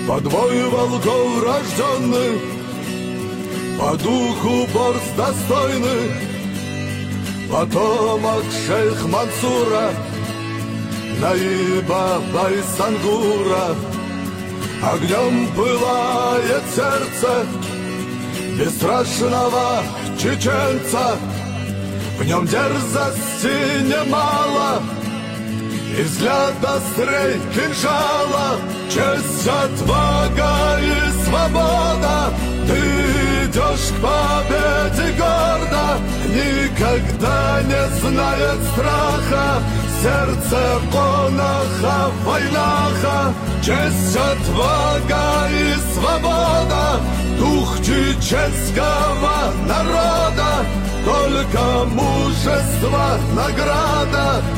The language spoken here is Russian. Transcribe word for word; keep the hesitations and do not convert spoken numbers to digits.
Подвой волков рожденных, по духу борз достойных, потомок шейх Мансура, Наиба Байсангура. Огнем пылает сердце бесстрашного чеченца, в нем дерзости немало и взгляд острей кинжала. Честь, отвага и свобода, ты идешь к победе гордо, никогда не знает страха сердце конаха, войнаха. Честь, отвага и свобода, дух чеченского народа, только мужество награда.